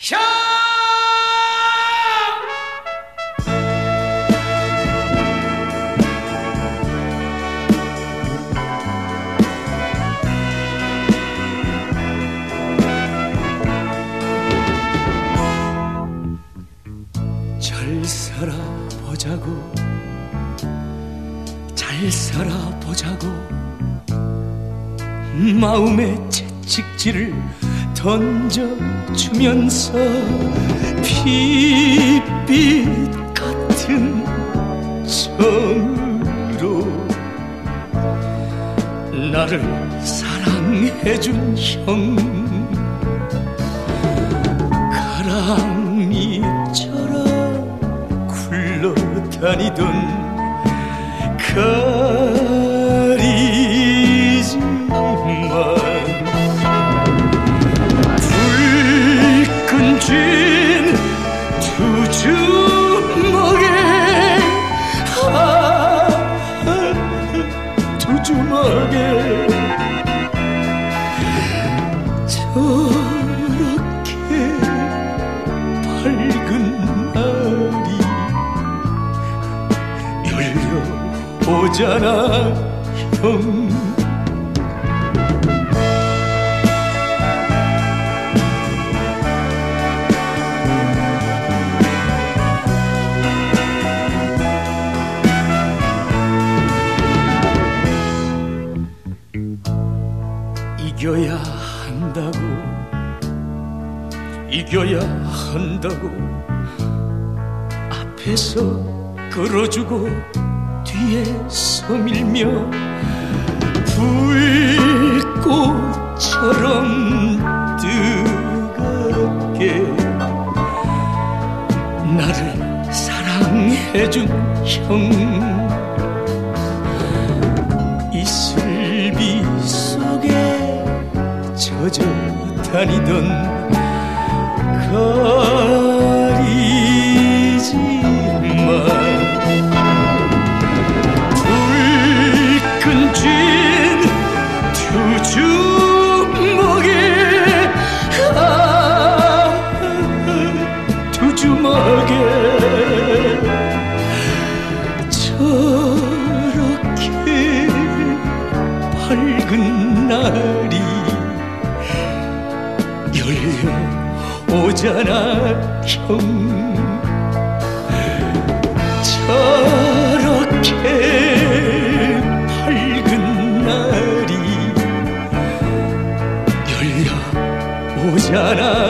형! 잘 살아보자고, 잘 살아보자고, 마음의 채찍질을 던져주면서 핏빛 같은 정으로 나를 사랑해준 형, 가랑이처럼 굴러다니던 가리지만 불끈 쥔 두 주먹에 두 주먹에 저렇게 밝은 날이 열려오잖아 형. 이겨야 한다고, 이겨야 한다고 앞에서 끌어주고 뒤에서 밀며 불꽃처럼 뜨겁게 나를 사랑해준 형, 이슬비 속에 젖어 다니던 가리지만 불끈 쥔 두 주먹에 두 주먹에 저렇게 밝은 날이 열려오잖아 형. 저렇게 밝은 날이 열려오잖아